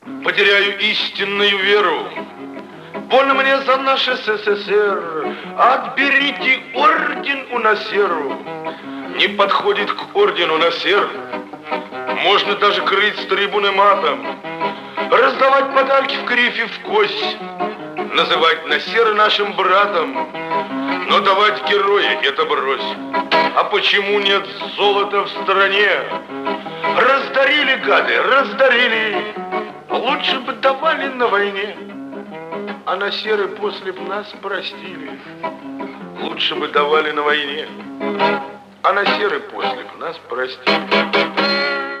потеряю истинную веру. Больно мне за наш СССР, отберите орден у Насеру. Не подходит к ордену Насер. Можно даже крыть с трибуны матом, раздавать подарки в крифе в кость, называть Насера нашим братом, но давать героя это брось. А почему нет золота в стране? Раздарили, гады, раздарили. Лучше бы давали на войне, а Насеры после б нас простили. Лучше бы давали на войне, а Насеры после б нас простили.